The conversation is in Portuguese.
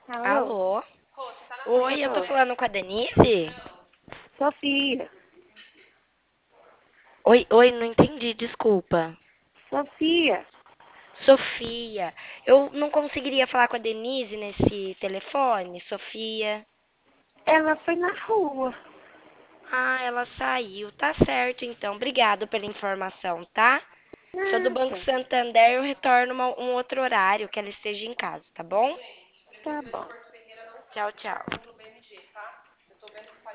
Alô? Alô? Quem que eu Oi, eu tô tô? falando com a Denise? Sofia. Oi, não entendi, desculpa. Sofia. Sofia, eu não conseguiria falar com a Denise nesse telefone, Sofia. Ela foi na rua. Ah, ela saiu. Tá certo, então. Obrigado pela informação, tá? Sou do Banco Nada. Santander, eu retorno um outro horário que ela esteja em casa, tá bom? Tá bom. Tchau, tchau.